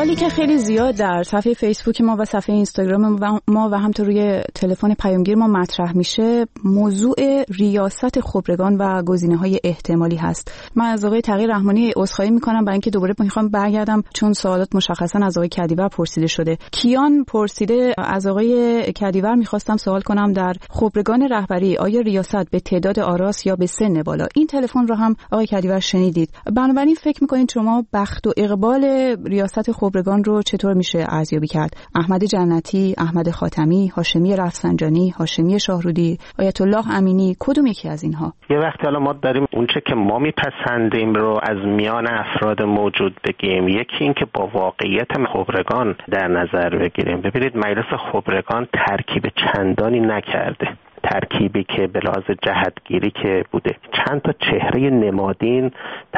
سوالی که خیلی زیاد در صفحه فیسبوک ما و صفحه اینستاگرام ما و همینطور روی تلفن پیامگیر ما مطرح میشه موضوع ریاست خبرگان و گزینه‌های احتمالی هست. من از آقای تقی رحمانی عذرخواهی میکنم برای اینکه دوباره میخوام برگردم چون سوالات مشخصا از آقای کدیور پرسیده شده. کیان پرسیده از آقای کدیور میخواستم سوال کنم در خبرگان رهبری آیا ریاست به تعداد آراس یا به سن بالا؟ این تلفن رو هم آقای کدیور شنیدید. بنابراین فکر میکنید شما بخت و اقبال ریاست خبرگان رو چطور میشه ارزیابی کرد؟ احمد جنتی، احمد خاتمی، هاشمی رفسنجانی، هاشمی شاهرودی، آیت الله امینی، کدوم یکی از اینها؟ یه وقتی حالا ما داریم اونچه که ما میپسندیم رو از میان افراد موجود بگیم، یکی این که با واقعیت خبرگان در نظر بگیریم. ببینید مجلس خبرگان ترکیب چندانی نکرده، ترکیبی که به لحاظ جهتگیری که بوده چند تا چهره نمادین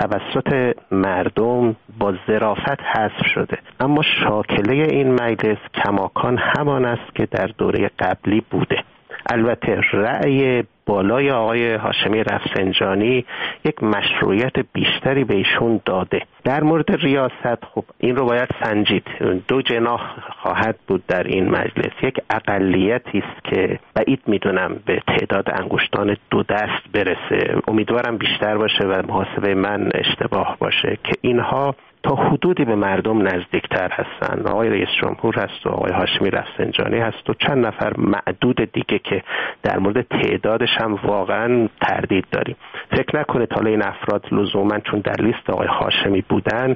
توسط مردم با ظرافت حذف شده، اما شاکله این مجلس کماکان همان است که در دوره قبلی بوده. البته رأی بالای آقای هاشمی رفسنجانی یک مشروعیت بیشتری به ایشون داده. در مورد ریاست خب این رو باید سنجید. دو جناح خواهد بود در این مجلس. یک اقلیتی است که بعید میدونم به تعداد انگشتان دو دست برسه، امیدوارم بیشتر باشه و محاسبه من اشتباه باشه، که اینها تا حدودی به مردم نزدیکتر هستن. آقای رئیس جمهور هست و آقای هاشمی رفسنجانی هست و چند نفر معدود دیگه که در مورد تعدادش هم واقعا تردید داریم. فکر نکنید حالا این افراد لزوما چون در لیست آقای هاشمی بودن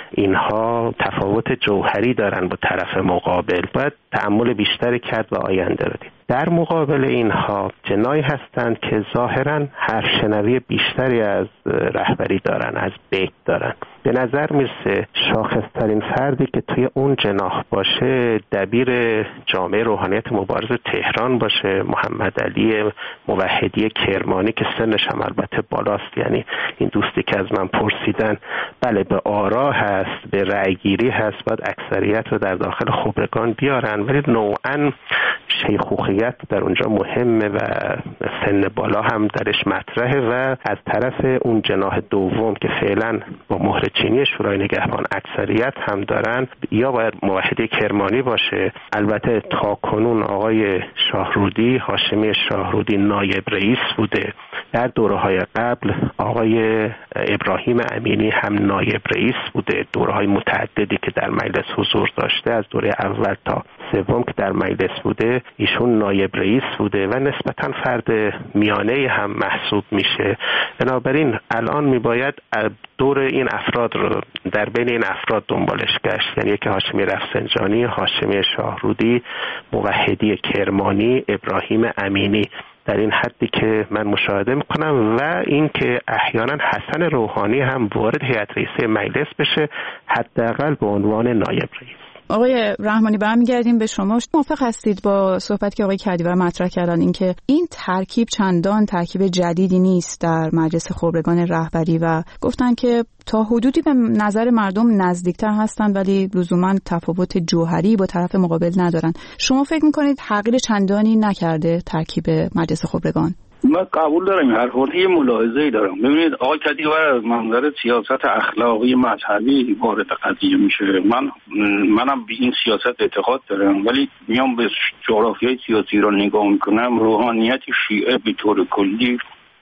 اینها تفاوت جوهری دارن با طرف مقابل. باید تأمل بیشتری کرد و آینده رو دید. در مقابل اینها جنایی هستند که ظاهرا حرفشنوی بیشتری از رهبری دارن، از بیت دارن. به نظر میرسه شاخصترین فردی که توی اون جناح باشه دبیر جامعه روحانیت مبارز تهران باشه، محمد علی موحدی کرمانی که سنش هم البته بالاست. یعنی این دوستی که از من پرسیدن بله به آرا هست، به رأیگیری هست، باید اکثریت رو در داخل خبرگان بیارن، ولی نوعاً شیخوخیت در اونجا مهمه و سن بالا هم درش مطرحه و از طرف اون جناح دوم که فعلا با مهر چینی شورای نگهبان اکثریت هم دارن یا باید موحدی کرمانی باشه. البته تا کنون آقای شاهرودی، هاشمی شاهرودی نایب رئیس بوده. در دوره‌های قبل آقای ابراهیم امینی هم نایب رئیس بوده. دوره‌های متعددی که در مجلس حضور داشته، از دوره اول تا سوم که در مجلس بوده ایشون نایب رئیس بوده و نسبتاً فرد میانه هم محسوب میشه. بنابراین الان میباید دور این افراد رو در بین این افراد دنبالش گشت، یعنی که هاشمی رفسنجانی، هاشمی شاهرودی، موحدی کرمانی، ابراهیم امینی، در این حدی که من مشاهده میکنم، و این که احیانا حسن روحانی هم وارد هیئت رئیسه مجلس بشه، حداقل به عنوان نایب رئیس. آقای رحمانی برمیگردیم به شما. موافق هستید با صحبتی که آقای کدیور مطرح کردن اینکه این ترکیب چندان ترکیب جدیدی نیست در مجلس خبرگان رهبری و گفتن که تا حدودی به نظر مردم نزدیکتر هستند ولی لزوما تفاوت جوهری با طرف مقابل ندارن؟ شما فکر میکنید تغییر چندانی نکرده ترکیب مجلس خبرگان؟ من قبول دارم، هر خورده یه ملاحظه‌ای دارم. ببینید آقای کدیور از منظر سیاست اخلاقی مذهبی وارد قضیه میشه. منم به این سیاست اعتقاد دارم، ولی میام به جغرافیای سیاسی رو نگاه میکنم، روحانیت شیعه به طور کلی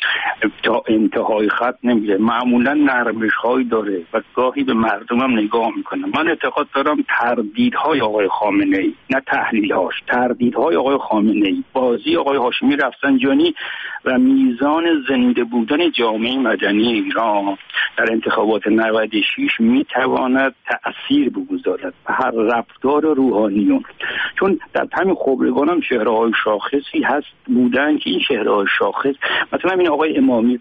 تا انتهای خط نمیره، معمولا نرمش‌هایی داره و گاهی به مردمم نگاه میکنه. من اعتقاد دارم تردیدهای آقای خامنه‌ای، نه تحلیل‌هاش، تردیدهای آقای خامنه‌ای، بازی آقای هاشمی رفسنجانی و میزان زنده بودن جامعه مدنی ایران در انتخابات 96 میتواند تأثیر بگذارد به هر رفتار روحانیون. چون در همین خبرگان هم چهره‌های شاخصی هست بودن که این چهره‌های شاخص، مثلا این آقای امامی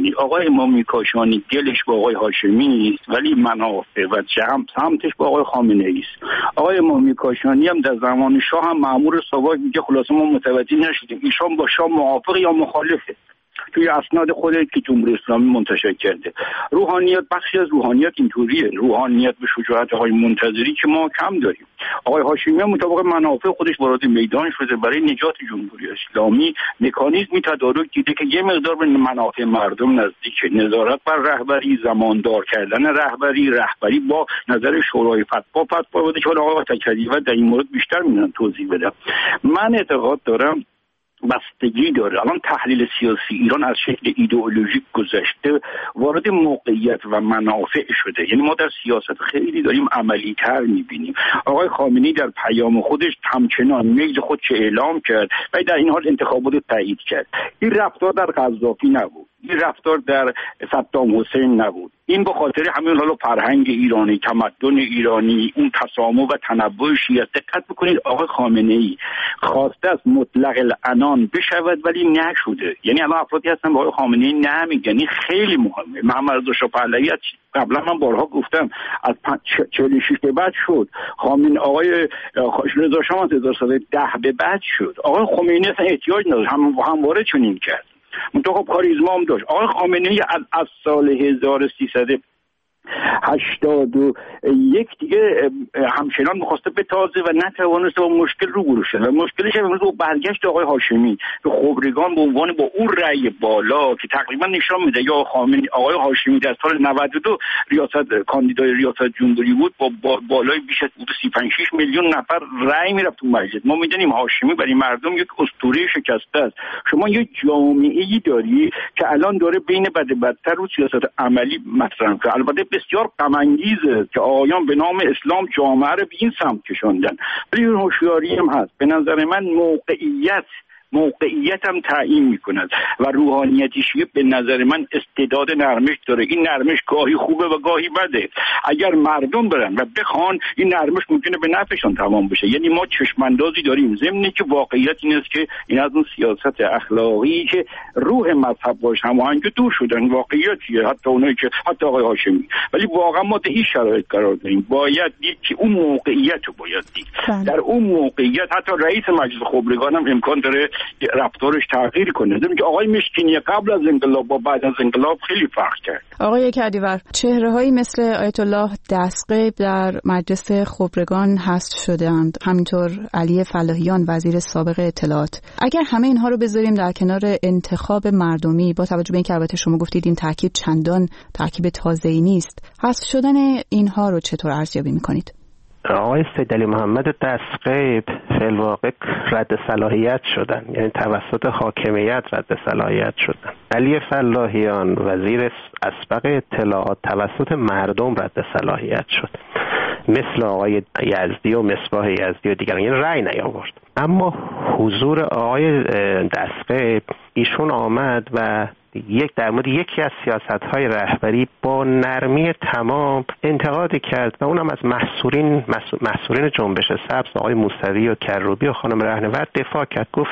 کاشانی دلش با آقای هاشمی است ولی منافع و سمتش با آقای خامنه‌ای است. آقای امامی کاشانی هم در زمان شاه هم مأمور ساواک میگه خلاصه ما متوجه نشدیم ایشان با شاه موافق یا مخالفه. توی اسناد خودش که جمهوری اسلامی منتشر کرده. روحانیت، بخشی از روحانیت اینطوریه، روحانیت به شجاعت آقای منتظری که ما کم داریم. آقای هاشمی مطابق منافع خودش وارد میدان شده برای نجات جمهوری اسلامی، مکانیزمی تدارک دیده که یه مقدار به منافع مردم نزدیکه. نظارت بر رهبری، زماندار کردن رهبری با نظر شورای فتوا بده که آقای تکلیفات در این مورد بیشتر میتونن توضیح بدم. من اعتقاد دارم بستگی داره. الان تحلیل سیاسی ایران از شکل ایدئولوژیک گذشته وارد موقعیت و منافع شده. یعنی ما در سیاست خیلی داریم عملی تر میبینیم. آقای خامنه‌ای در پیام خودش همچنان میل خود چه اعلام کرد و در این حال انتخابات تایید کرد. این رفتار در قذافی نبود، این رفتار در صدام حسین نبود. این به خاطر همین حالا فرهنگ ایرانی، تمدن ایرانی، اون تسامح و تنوع شیعه. دقت بکنید آقای خامنه‌ای خواسته از مطلق العنان بشود ولی نشده. یعنی الان افرادی هستن به آقای خامنه‌ای نمیگن. این خیلی مهمه. محمد رضا شاه پهلوی قبلا من بارها گفتم از 46 به بعد شد. آقای رضا شاه از 1910 به بعد شد. آقای خمینی اصلا احتیاج نداشت، همواره چنین کرد. منطقه کاریزما هم داشت. آقای خامنه‌ای از سال 1381 دیگه همچنان می‌خواسته بتازه و نتوانسته با مشکل روبرو شد. و مشکلش امروز با برگشت آقای هاشمی به خبرگان به عنوان با اون رأی بالا که تقریبا نشان میده یا آقای هاشمی در سال 92 کاندیدای ریاست جمهوری بود با بالای بیش از 35-6 میلیون نفر رأی میرفت تو مجلس. ما میدونیم هاشمی برای مردم یک اسطوره شکسته است. شما یک جامعه‌ای داری که الان داره بین بدتر و سیاست عملی مطرح کنه. البته بسیار غم انگیزه که آقایان به نام اسلام جامعه رو به این سمت کشوندن، ولی اون هوشیاری هم هست. به نظر من موقعیت هم تعیین میکند و روحانیت شیعه به نظر من استعداد نرمش داره. این نرمش گاهی خوبه و گاهی بده. اگر مردم برن و بخوان این نرمش ممکنه به نفعشون تمام بشه. یعنی ما چشماندازی داریم، ضمن که واقعیت این است که این از اون سیاست اخلاقی که روح مذهب باش هماهنگ دور شدن. واقعیتیه، حتی اونایی که حتی آقای هاشمی. ولی واقعا ما در این شرایط قرار داریم. باید دید که اون موقعیت رو باید دید. در اون موقعیت حتی رئیس مجلس خبرگان هم امکان داره رفتارش تغییر کنه. دیدیم که آقای مشکینی قبل از انقلاب با بعد از انقلاب خیلی فرق کرد. آقای کدیور، چهره‌هایی مثل آیت الله دستغیب در مجلس خبرگان حذف شده‌اند، همینطور علی فلاحیان وزیر سابق اطلاعات. اگر همه اینها رو بذاریم در کنار انتخاب مردمی، با توجه به اینکه البته شما گفتید این ترکیب چندان ترکیب تازه‌ای نیست، حذف شدن اینها رو چطور ارزیابی می‌کنید؟ آقای سیدعلی محمد دستغیب فی‌الواقع رد صلاحیت شدن، یعنی توسط حاکمیت رد صلاحیت شدن. علی فلاحیان وزیر اسبق اطلاعات توسط مردم رد صلاحیت شد، مثل آقای یزدی و مصباح یزدی و دیگران، یعنی رأی نیاورد. اما حضور آقای دستغیب، ایشون آمد و در مورد یکی از سیاست‌های رهبری با نرمی تمام انتقاد کرد و اونم از محصورین جنبش سبز آقای موسوی و کروبی و خانم رهنورد دفاع کرد. گفت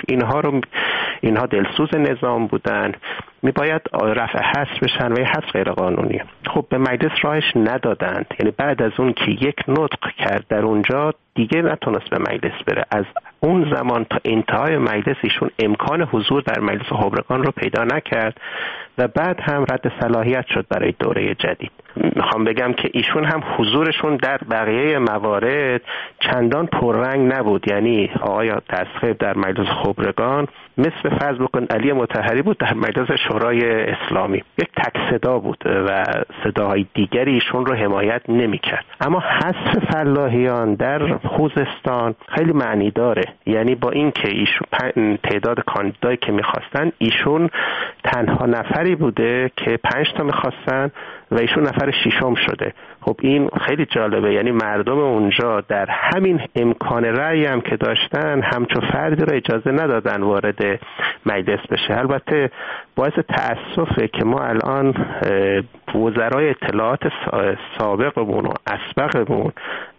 اینها دلسوز نظام بودن، میباید رفع حذف بشن و این حذف غیر قانونیه. خب به مجلس راهش ندادند. یعنی بعد از اون که یک نطق کرد در اونجا دیگه نتونست به مجلس بره. از اون زمان تا انتهای مجلس ایشون امکان حضور در مجلس خبرگان رو پیدا نکرد و بعد هم رد صلاحیت شد برای دوره جدید. میخوام بگم که ایشون هم حضورشون در بقیه موارد چندان پررنگ نبود. یعنی آقای دستغیب در مجلس خبرگان مثل فرض بکن علی مطهری بود در مجلس شورای اسلامی، یک تک صدا بود و صداهای دیگری ایشون رو حمایت نمی‌کرد. اما حذف فلاحیان در خوزستان خیلی معنی داره. یعنی با اینکه ایشون تعداد کاندیدایی که می‌خواستن، ایشون تنها نفری بوده که 5 تا می‌خواستن و ایشون نفر 6م شده. خب این خیلی جالبه. یعنی مردم اونجا در همین امکان رأی هم که داشتن همچون فردی رو اجازه ندادن وارد مجلس بشه. البته باعث تأسفه که ما الان وزرای اطلاعات سابقمون و اسبقمون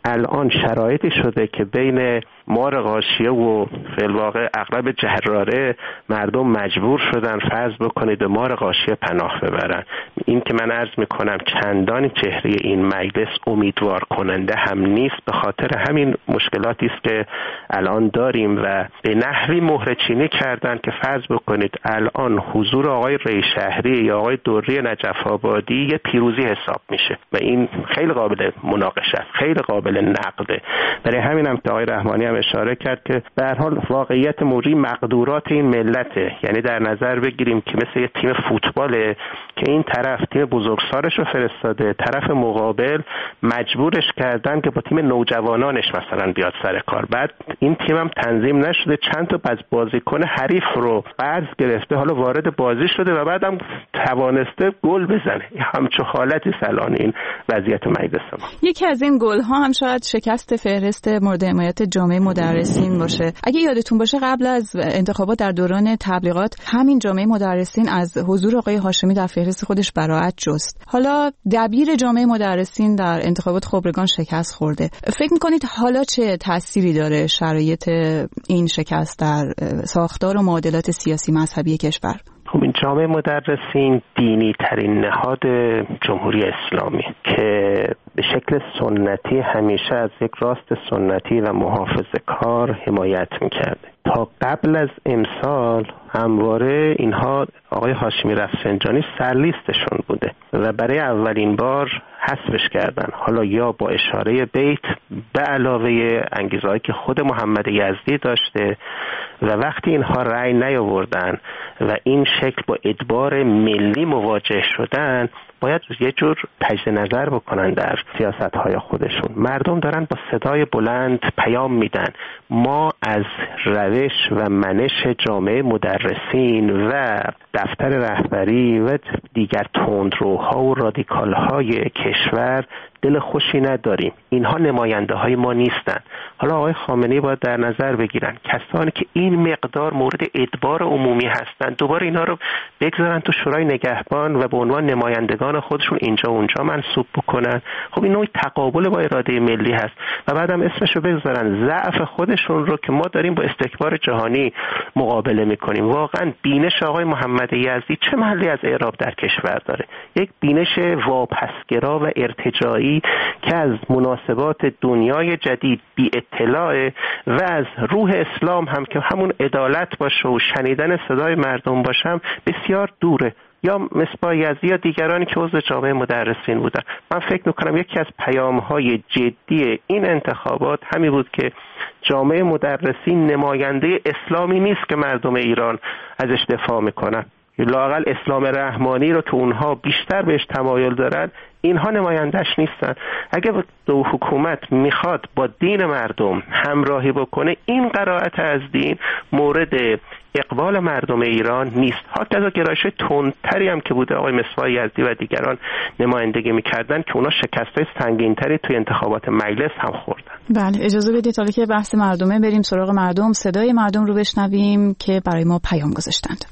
الان شرایطی شده که بین مار غاشیه و فی الواقع عقرب جراره مردم مجبور شدن فرض بکنید به مار غاشیه پناه ببرن. این که من عرض میکنم چندانی چهره این مجلس امیدوار کننده هم نیست، به خاطر همین مشکلاتی است که الان داریم و به نحوی مهره چینی کردن که فرض بکنید الان حضور آقای رئیس شهری یا آقای دوری نجف آبادی یه پیروزی حساب میشه و این خیلی قابل مناقشه است، خیلی قابل نقده. برای همین هم که آقای رحمانی هم اشاره کرد که به هر حال واقعیت موجی مقدورات این ملته، یعنی در نظر بگیریم که مثل یه تیم فوتباله که این طرف تیم بزرگسالش رو فرستاده، طرف مقابل مجبورش کردن که با تیم نوجوانانش مثلا بیاد سر کار، بعد این تیم هم تنظیم نشده، چند تا از بازیکن حریف رو قرض گرفته، حالا وارد بازی شده و بعدم توانسته گل بزنه. همچون حالتی الان این وضعیت مجلس ما. یکی از این گل ها هم شاید شکست فهرست مورد حمایت جامعه مدرسین باشه. اگه یادتون باشه قبل از انتخابات در دوران تبلیغات همین جامعه مدرسین از حضور آقای هاشمی در فهرست خودش براءت جست. حالا دبیر جامعه مدرسین در انتخابات خبرگان شکست خورده. فکر می‌کنید حالا چه تأثیری داره شرایط این شکست در ساختار و معادلات سیاسی مذهبی کشور؟ خب این جامعه مدرسین دینی ترین نهاد جمهوری اسلامی که به شکل سنتی همیشه از یک راست سنتی و محافظه‌کار حمایت می‌کرده. تا قبل از امسال همواره اینها آقای هاشمی رفسنجانی سرلیستشون بوده و برای اولین بار حذفش کردن، حالا یا با اشاره بیت به علاوه انگیزه‌ای که خود محمد یزدی داشته و وقتی اینها رأی نیاوردن و این شکل با ادبار ملی مواجه شدن باید یه جور تجدید نظر بکنن در سیاست‌های خودشون. مردم دارن با صدای بلند پیام میدن ما از روش و منش جامعه مدرسین و دفتر رهبری و دیگر تندروها و رادیکال‌های کشور دل خوشی نداریم، اینها نماینده های ما نیستن. حالا آقای خامنه‌ای باید در نظر بگیرن کسانی که این مقدار مورد ادبار عمومی هستند دوباره اینا رو بگذارن تو شورای نگهبان و به عنوان نمایندگان خودشون اینجا اونجا منصوب بکنن. خب این نوع تقابل با اراده ملی هست و بعدم اسمش رو بگذارن ضعف خودشون رو که ما داریم با استکبار جهانی مقابله میکنیم. واقعا بینش آقای محمد یزدی چه محلی از اعراب در کشور داره؟ یک بینش واپسگرا و ارتجاعی که از مناسبات دنیای جدید بی اطلاع و از روح اسلام هم که همون عدالت باشه و شنیدن صدای مردم باشم بسیار دوره. یا مصباح یزدی یا دیگرانی که عضو جامعه مدرسین بودن. من فکر میکنم یکی از پیام‌های جدی این انتخابات همین بود که جامعه مدرسین نماینده اسلامی نیست که مردم ایران ازش دفاع میکنن. لااقل اسلام رحمانی رو که اونها بیشتر بهش تمایل دارن اینها نمایندش نیستن. اگه دو حکومت میخواد با دین مردم همراهی بکنه این قرائت از دین مورد اقبال مردم ایران نیست. حتی از گرایش تندتری هم که بوده آقای مصباح یزدی و دیگران نمایندگی میکردن که اونا شکستای سنگینتری توی انتخابات مجلس هم خوردن. بله اجازه بدید حالا که بحث مردمه بریم سراغ مردم، صدای مردم رو بشنویم که برای ما پیام گذاشتند.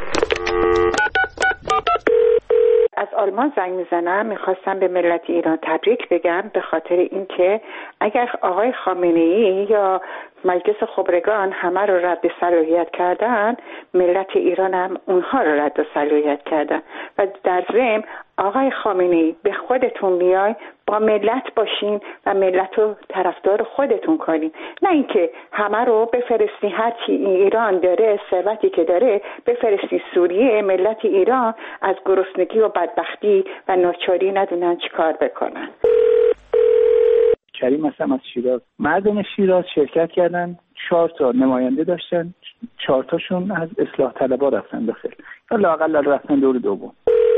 از آلمان زنگ میزنم، میخواستم به ملت ایران تبریک بگم به خاطر اینکه اگر آقای خامنه‌ای یا مجلس خبرگان همه رو رد صلاحیت کردن، ملت ایران هم اونها رو رد صلاحیت کردن و در ضمن آقای خامنه‌ای به خودتون بیاین با ملت باشین و ملت رو طرفدار خودتون کنین، نه اینکه همه رو بفرستی هر چی ایران داره ثروتی که داره بفرستی سوریه، ملت ایران از گرسنگی و بدبختی و ناچاری ندونن چیکار بکنن. کریم هستم از شیراز. مردم شیراز شرکت کردن، 4 تا نماینده داشتن، 4 تاشون از اصلاح طلبها رفتن داخل یا لااقل رفتن دور دوم.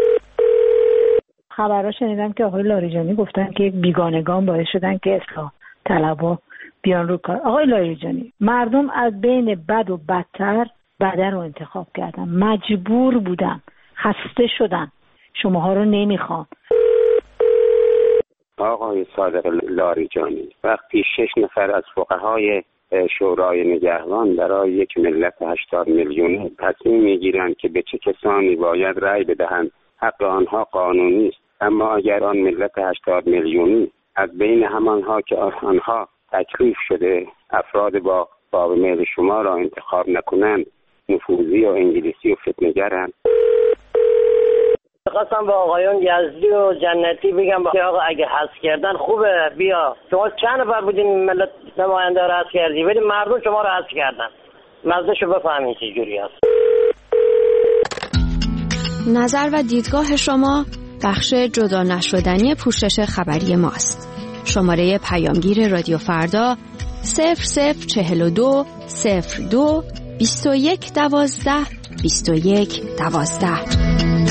خبرها شنیدم که آقای لاریجانی گفتن که بیگانگان باعث شدن که اصلاح طلبها بیان رو کار. آقای لاریجانی، مردم از بین بد و بدتر بده رو انتخاب کردن، مجبور بودن، خسته شدن، شماها رو نمیخوان. آقای صادق لاریجانی، وقتی 6 نفر از فقهای شورای نگهبان برای یک ملت 80 میلیونی تصمیم میگیرند که به چه کسانی باید رأی بدهند، حق آنها قانونی است، اما اگر آن ملت 80 میلیونی از بین همانها که آنها تکلیف شده افراد با باب میل شما را انتخاب نکنند نفوذی و انگلیسی و فتنه‌گرند. خواستم با آقایان یزدی و جنتی بگم که آقا اگه حذف کردن خوبه، بیا شما چند نفر بودین ملت نماینده رو حذف کردی، ولی مردم شما رو حذف کردن، مزدشو بفهمین چه جوری هست. نظر و دیدگاه شما بخش جدا نشدنی پوشش خبری ماست. شماره پیامگیر رادیو فردا 0042 02 21 12 21 12.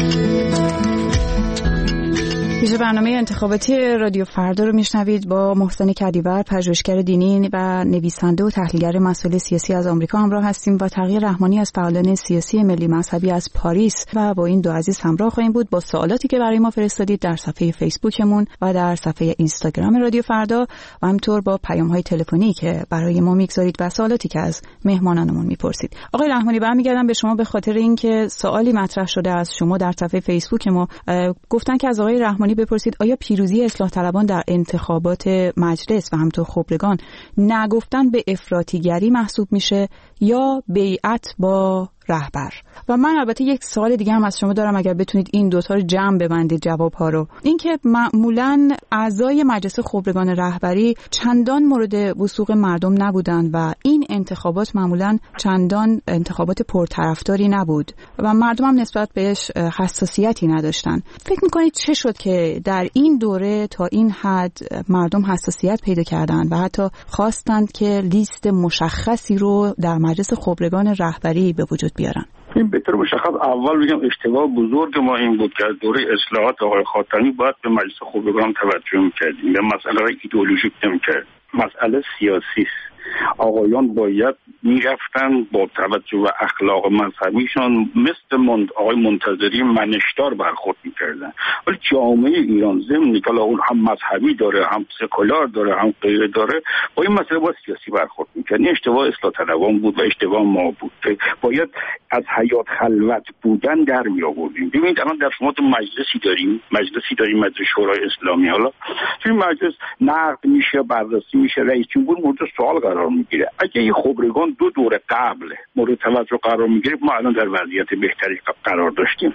پیش برنامه انتخاباتی رادیو فردا رو میشنوید. با محسن کدیور، پژوهشگر دینی و نویسنده و تحلیلگر مسائل سیاسی از آمریکا همراه هستیم، با تقی رحمانی از فعالان سیاسی ملی مذهبی از پاریس و با این دو عزیز همراه خواهیم بود با سوالاتی که برای ما فرستادید در صفحه فیسبوکمون و در صفحه اینستاگرام رادیو فردا و همینطور با پیام‌های تلفنی که برای ما میگذارید و سوالاتی که از مهمانانمون میپرسید. آقای رحمانی، برمیگردم به شما به خاطر اینکه سوالی مطرح شده از شما در صفحه فیسبوک ما. گفتن که از آقای رحمانی بپرسید آیا پیروزی اصلاح طلبان در انتخابات مجلس و همینطور خبرگان نگفتن به افراطیگری محسوب میشه یا بیعت با رهبر؟ و من البته یک سوال دیگه هم از شما دارم، اگر بتونید این دوتا رو جمع ببندید جوابها رو. اینکه معمولاً اعضای مجلس خبرگان رهبری چندان مورد وثوق مردم نبودند و این انتخابات معمولاً چندان انتخابات پرطرفداری نبود و مردم هم نسبت بهش حساسیتی نداشتن. فکر میکنید چه شد که در این دوره تا این حد مردم حساسیت پیدا کردند و حتی خواستند که لیست مشخصی رو در مجلس خبرگان رهبری به وجود بیارن؟ این به طور مشخص اول بگم اشتباه بزرگ ما این بود که از دوره اصلاحات آقای خاتمی باید به مجلس خبرگان توجه می‌کردیم، به مسئله ایدئولوژیک نمی‌کرد، مسئله سیاسی است. آقایان باید میرفتن با توجه و اخلاق مذهبیشان مثل آقای منتظری منشدار برخورد میکردن. ولی جامعه ایران ضمن که اون هم مذهبی داره، هم سکولار داره، هم غیره داره، با این مسئله با سیاسی برخورد میکرد. این اشتباه اصلاح طلبان بود و اشتباه ما بود که باید از حیات خلوت بودن در می آوردیم. ببینید الان در شما تو مجلسی داریم مجلس شورای اسلامی، حالا توی مجلس نقد میشه، بررسی میشه، رئیس جمهور مورد سوال قرار میگیره. اگه این خبرگان دو دوره قبل مورد توجه قرار میگیره ما الان در وضعیت بهتری قرار داشتیم.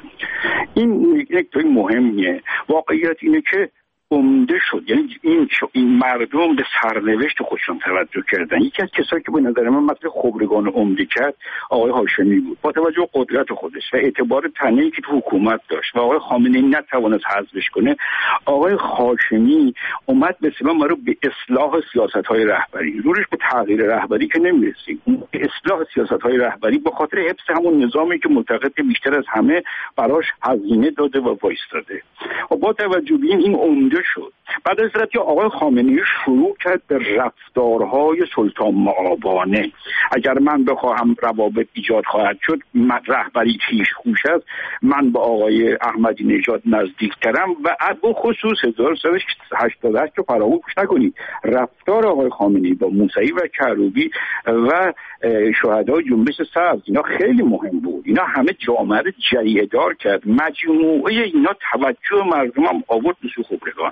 این یک نکته مهمیه. واقعیت اینه که عمده شد، یعنی این مردم به سرنوشت خودشون توجه کردن. یکی از کسایی که به نظر من مثل خبرگان عمده کرد آقای هاشمی بود، با توجه به قدرت خودش و اعتبار تنهایی که تو حکومت داشت و آقای خامنه‌ای نتوانست حذفش کنه. آقای هاشمی اومد مثلا ما رو به اصلاح سیاست‌های رهبری، زورش به تغییر رهبری که نمی‌رسید، به اصلاح سیاست‌های رهبری به خاطر حفظ همون نظامی که معتقد بیشتر از همه براش هزینه داده و وایستاده. و با توجه به این عمده شد. بعد از اینکه آقای خامنه‌ای شروع کرد به رفتارهای سلطان مآبانه، اگر من بخواهم روابط ایجاد خواهد شد، رهبری کیش خوش است، من با آقای احمدی نژاد نزدیکترم و به خصوص 1388 رو فراموش نکنید. رفتار آقای خامنه‌ای با موسوی و کروبی و شهدای جنبش سبز اینا خیلی مهم بود. اینا همه جامعه رو جریحه‌دار کرد. مجموعه اینا توجه مردم هم آورد به سو خبرگان.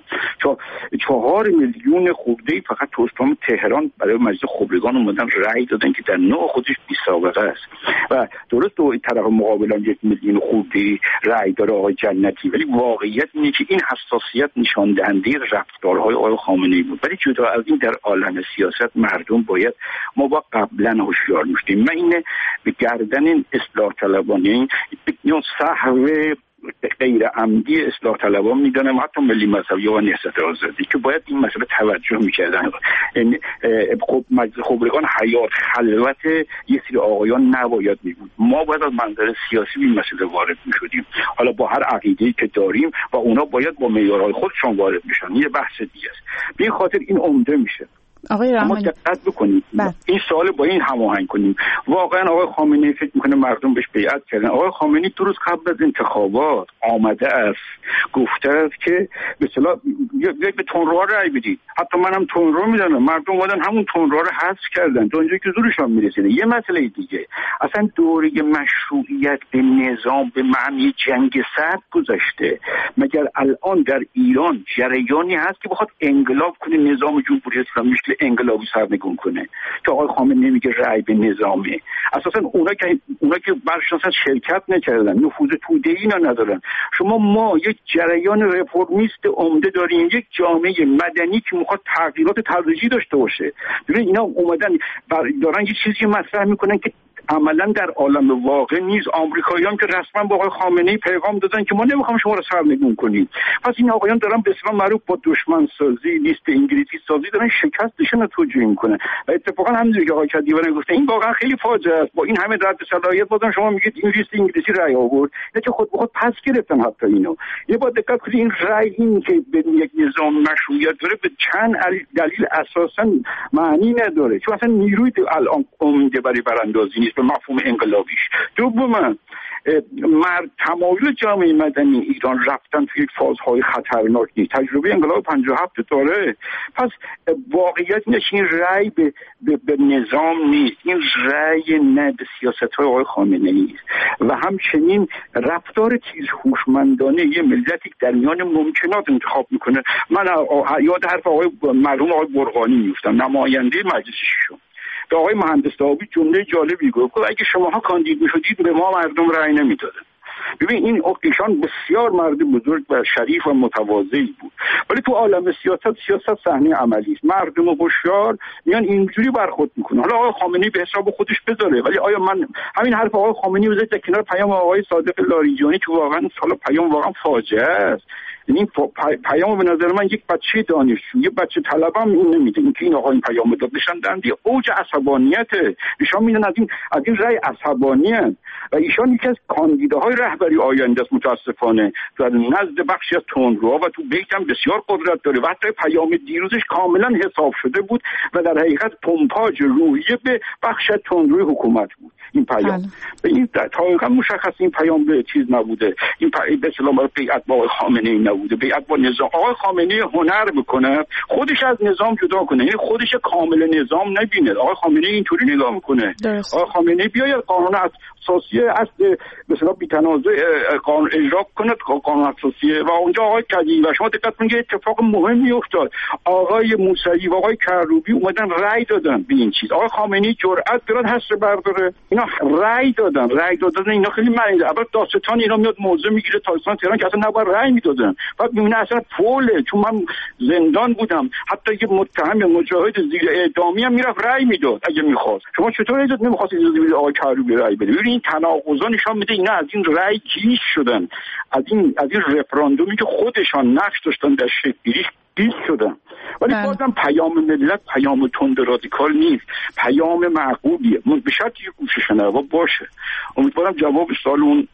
4 میلیون خرده‌ای فقط تو استان تهران برای مجلس خبرگان اومدن رأی دادن که در نوع خودش بی‌سابقه است و درست دو طرف مقابلان 1 میلیون خرده‌ای رأی داره آقای جنتی، ولی واقعیت اینه که این حساسیت نشان دهنده رفتارهای آقای خامنه‌ای بود. ولی جدا از این در عالم سیاست مردم باید ما با قبلا هوشیار می‌شدیم. من اینه به گردن اصلاح طلبانه این صحو غیر عمدی اصلاح طلبان میدونم، حتی ملی مذهبی و نهضت آزادی که باید این مسئله توجه میکردن. خب مجلس خبرگان حیات خلوت یه سری آقایان نباید میبود. ما باید از منظر سیاسی این مسئله وارد میشدیم، حالا با هر عقیده‌ای که داریم و اونا باید با معیارهای خودشون وارد میشن. یه بحث دیگه است. به این خاطر این عمده میشه. آقای رحمانی دقت بکنید این سوال با این هماهنگ کنیم. واقعا آقای خامنه‌ای فکر میکنه مردم بهش بیعت کردن؟ آقای خامنه‌ای 2 روز قبل از انتخابات آمده است گفته است که به اصطلاح به تندرو رأی بدید. حتی منم تندرو میدونم، مردم اومدن همون تندرو رو حذف کردن تا اونجایی که زورشون میرسیده. یه مسئله دیگه، اصلا دوره مشروعیت به نظام به معنی جنگ سرد گذشته. مگر الان در ایران جریانی هست که بخواد انقلاب کنه، نظام جمهوری اسلامی مثل انقلابی سرنگون کنه که آقای خامنه‌ای میگه رأی به نظامه؟ اساسا اونا که برشون شرکت نکردن، نفوذ توده‌ای ندارن. ما یک جریان رفرمیست عمده داریم، یک جامعه مدنی که میخواد تغییرات تدریجی داشته باشه. ببین اینا اومدن دارن یه چیزی مطرح میکنن که عملا در عالم واقع نیست. آمریکایی‌ها که رسما با آقای خامنه‌ای پیغام دادن که ما نمیخوام شما رو سرنگون کنیم. پس این آقایان دارن به اصطلاح معروف با دشمن سازی، لیست انگلیسی سازی دارن شکستشون رو توجیه میکنن. و اتفاقا همونجوری که آقای کدیوان گفته این واقعا خیلی فاجعه است. با این همه رد صلاحیت بازم شما میگید این لیست انگلیسی رأی آورد، یا که خود به خود پس گرفتن. حتی اینو یه با دقت کنید، این رأی این که به یک نظام مشروعیت داره به چند دلیل اساسا معنی نداره، چون اصلا نیروی الان عمده برای براندازی نیست به مفهوم انقلابیش. دوما تمایل جامعه مدنی ایران رفتن توی یک فازهای خطرناک نیست. تجربه انقلاب 57 داره. پس واقعیت اینه که این رأی به نظام نیست، این رأی نه به سیاست‌های آقای خامنه‌ای است و همچنین رفتار تیز هوشمندانه یه ملتی در میان ممکنات انتخاب میکنه. من یاد حرف آقای مرحوم آقای برقانی میفتم، نماینده مجلس ششم، به آقای مهندس داوود جمله جالبی گفت اگه شماها کاندید میشدید به ما مردم رأی نمیدادن. ببین این ایشان بسیار مرد بزرگ و شریف و متواضعی بود، ولی تو عالم سیاست صحنه عملی است. مردم هوشیار میان اینجوری برخورد میکنن. حالا آقای خامنه‌ای به حساب خودش بذاره، ولی آیا من همین حرف آقای خامنه‌ای بذارید در کنار پیام آقای صادق لاریجانی که واقعا حالا پیام واقعا فاجعه است. این پیام به نظر من یک بچه دانشجو، یک بچه طلبه هم این نمیده. این که این آقا این پیام داد نشان دهنده اوج عصبانیته. ایشان میدن از این رأی عصبانیان و ایشان یکی از کاندیداهای رهبری آینده است. متاسفانه در نزد بخشی از تندروها و تو بیت هم بسیار قدرت داره و حتی پیام دیروزش کاملا حساب شده بود و در حقیقت پمپاژ روحیه به بخش از تندروی حکومت بود. این پیام به این دقیقاً مشخص این پیام به چیز نبوده. این به اصطلاح بیعت با آقای خامنه‌ای نبوده، بیعت با نظام. آقای خامنه‌ای هنر بکنه خودش از نظام جدا کنه، یعنی خودش کامل نظام نبینه. آقای خامنه‌ای اینطوری نگاه میکنه. آقای خامنه‌ای بیاید قانون اساسی اصل مثلا بی‌تنازع قانون اجرا کنه، قانون اساسی و اونجا آقای کدی و شما دقت کنید اتفاق مهمی افتاد. آقای موسوی و آقای کروبی اومدن رأی دادن به این چیز. آقای خامنه‌ای جرأت دارن حس برداره، اینا رأی دادن اینا خیلی معنی داره. البته داستان اینا میاد موضوع میگیره تاستان تهران که اصلا نباید رأی میدادن، بعد میبینه اصلا پوله. چون من زندان بودم، حتی یه متهم مجاهد زیر اعدامی هم میرفت رأی میداد اگه میخواست. شما چطور اجازه نمیخواست اجازه بدید آقای کروبی رأی بده؟ این تناقضا نشان میده اینا از این رأی گیج شدن، از این رفراندومی که خودشان نقش داشتن در شکل‌گیریش گیج شدن. ولی بازم پیام ملت پیام تند رادیکال نیست، پیام معقولیه. به شرطی که گوش شنوا باشه. امیدوارم جواب سوال اون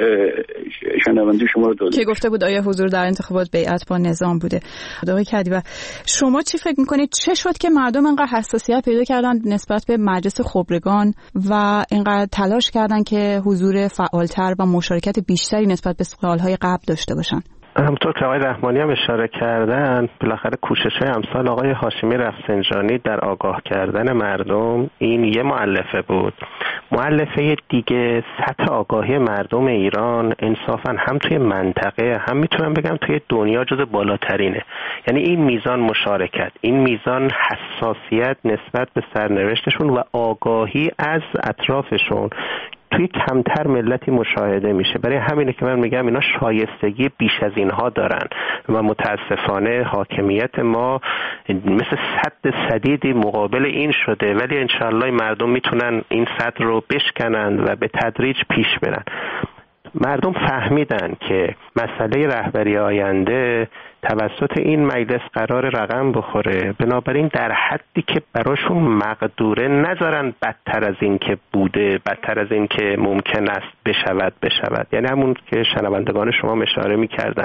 شنونده شما رو داده که گفته بود آیا حضور در انتخابات بیعت با نظام بوده. آقای کدیبا شما چی فکر میکنید چه شد که مردم اینقدر حساسیت پیدا کردن نسبت به مجلس خبرگان و اینقدر تلاش کردن که حضور فعالتر و مشارکت بیشتری نسبت به سالهای قبل داشته باشن؟ همونطور که آقای رحمانی هم اشاره کردن، بالاخره کوشش‌های امثال آقای هاشمی رفسنجانی در آگاه کردن مردم این یه مؤلفه بود. مؤلفه دیگه سطح آگاهی مردم ایران انصافاً هم توی منطقه هم میتونم بگم توی دنیا جز بالاترینه. یعنی این میزان مشارکت، این میزان حساسیت نسبت به سرنوشتشون و آگاهی از اطرافشون توی کمتر ملتی مشاهده میشه. برای همینه که من میگم اینا شایستگی بیش از اینها دارن و متاسفانه حاکمیت ما مثل سد سدیدی مقابل این شده، ولی انشالله مردم میتونن این سد رو بشکنن و به تدریج پیش برن. مردم فهمیدن که مسئله رهبری آینده توسط این مجلس قرار رقم بخوره، بنابراین در حدی که براشون مقدوره نذارن بدتر از این که بوده، بدتر از این که ممکن است بشود. یعنی همون که شنوندگان شما اشاره می‌کردن،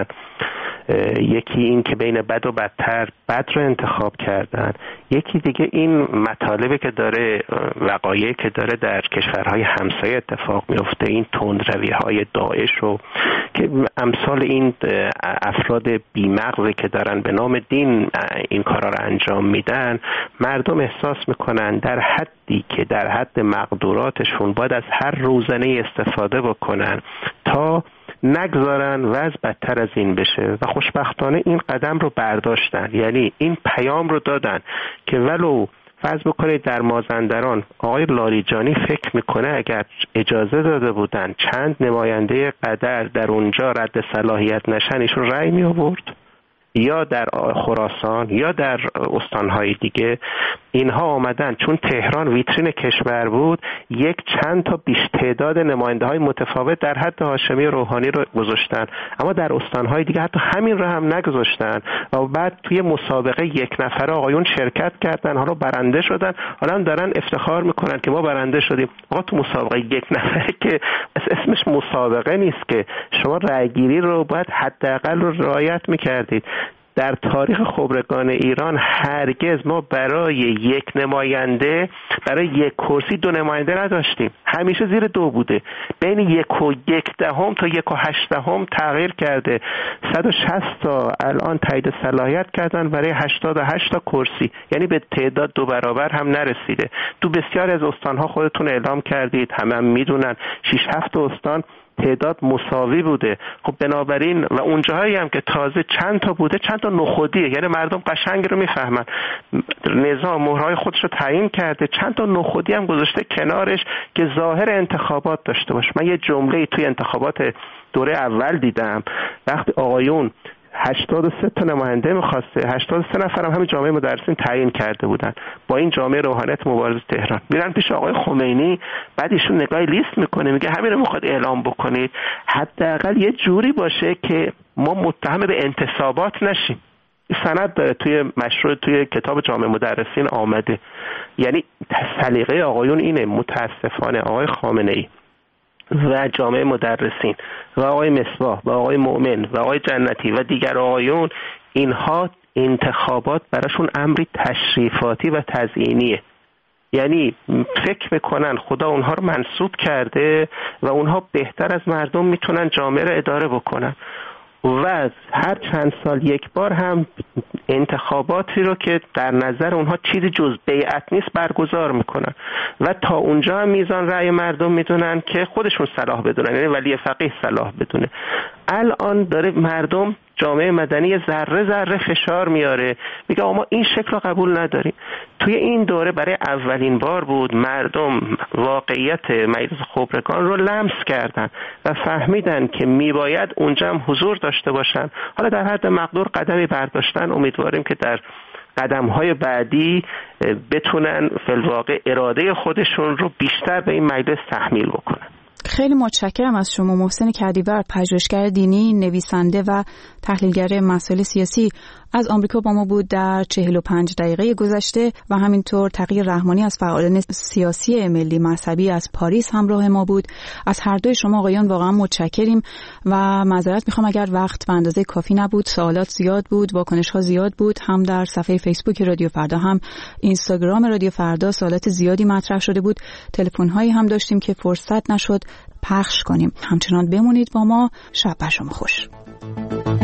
یکی این که بین بد و بدتر بد رو انتخاب کردن، یکی دیگه این مطالبی که داره، وقایعی که داره در کشورهای همسایه اتفاق میفته، این تندروی‌های داعش رو که امثال این افراد بیمغزی که دارن به نام دین این کارا رو انجام میدن، مردم احساس میکنن در حدی که در حد مقدوراتشون باید از هر روزنه استفاده بکنن تا نگذارن وضع بدتر از این بشه و خوشبختانه این قدم رو برداشتن. یعنی این پیام رو دادن که ولو فرض بکنید در مازندران آقای لاریجانی فکر میکنه اگر اجازه داده بودن چند نماینده قدر در اونجا رد صلاحیت نشن ایشون رأی می آورد، یا در خراسان یا در استانهای دیگه اینها آمدن چون تهران ویترین کشور بود یک چند تا بیش تعداد نماینده های متفاوت در حد هاشمی روحانی رو گذاشتن، اما در استانهای دیگه حتی همین رو هم نگذاشتن و بعد توی مسابقه یک نفره آقایون شرکت کردن، حالا برنده شدن، حالا هم دارن افتخار میکنن که ما برنده شدیم. آقا تو مسابقه یک نفره که اسمش مسابقه نیست که، شما رأیگیری رو باید حداقل رو رعایت میکردید. در تاریخ خبرگان ایران هرگز ما برای یک نماینده، برای یک کرسی 2 نماینده نداشتیم، همیشه زیر 2 بوده. بین 1 و 1 دهم تا 1 و 8 دهم تغییر کرده. 160 تا الان تایید صلاحیت کردن برای 88 تا کرسی، یعنی به تعداد 2 برابر هم نرسیده. تو بسیاری از استانها خودتون اعلام کردید، همه میدونن 6-7 استان تعداد مساوی بوده. خب بنابراین و اونجاهایی هم که تازه چند تا بوده چند تا نخودیه، یعنی مردم قشنگ رو میفهمن، نظام مهرهای خودش رو تعیین کرده، چند تا نخودی هم گذاشته کنارش که ظاهر انتخابات داشته باشه. من یه جمله توی انتخابات دوره اول دیدم، وقتی آقایون 83 تا نماینده می‌خواسته، 83 نفر هم همین جامعه مدرسین تعیین کرده بودن با این جامعه روحانیت مبارز تهران. میرن پیش آقای خمینی، بعد ایشون نگاه لیست میکنه، میگه همین رو میخواد اعلام بکنید، حداقل یه جوری باشه که ما متهم به انتصابات نشیم. سند داره توی مشروع توی کتاب جامعه مدرسین آمده. یعنی سلیقه آقایون اینه، متاسفانه آقای خامنه‌ای و جامعه مدرسین و آقای مصباح و آقای مؤمن و آقای جنتی و دیگر آقایون، اینها انتخابات براشون امری تشریفاتی و تزیینیه. یعنی فکر میکنن خدا اونها رو منصوب کرده و اونها بهتر از مردم میتونن جامعه رو اداره بکنن و هر چند سال یک بار هم انتخاباتی رو که در نظر اونها چیزی جز بیعت نیست برگزار میکنن و تا اونجا هم میزان رأی مردم میدونن که خودشون صلاح بدونن، یعنی ولی فقیه صلاح بدونه. الان داره مردم، جامعه مدنی ذره ذره فشار میاره، میگه ما این شکل رو قبول نداریم. توی این دوره برای اولین بار بود مردم واقعیت مجلس خبرگان رو لمس کردن و فهمیدن که میباید اونجا هم حضور داشته باشن. حالا در حد مقدور قدمی برداشتن، امیدواریم که در قدم‌های بعدی بتونن فی‌الواقع اراده خودشون رو بیشتر به این مجلس تحمیل بکنن. خیلی متشکرم از شما محسن کدیور، پژوهشگر دینی، نویسنده و تحلیلگر مسائل سیاسی از آمریکا با ما بود در 45 دقیقه گذشته و همینطور تقی رحمانی از فعالان سیاسی ملی مذهبی از پاریس همراه ما بود. از هر دوی شما آقایان واقعا متشکریم و معذرت میخوام اگر وقت به اندازه کافی نبود، سوالات زیاد بود، واکنش‌ها زیاد بود، هم در صفحه فیسبوک رادیو فردا هم اینستاگرام رادیو فردا سوالات زیادی مطرح شده بود، تلفن‌هایی هم داشتیم که فرصت نشد پخش کنیم. همچنان بمونید با ما. شب بر شما خوش.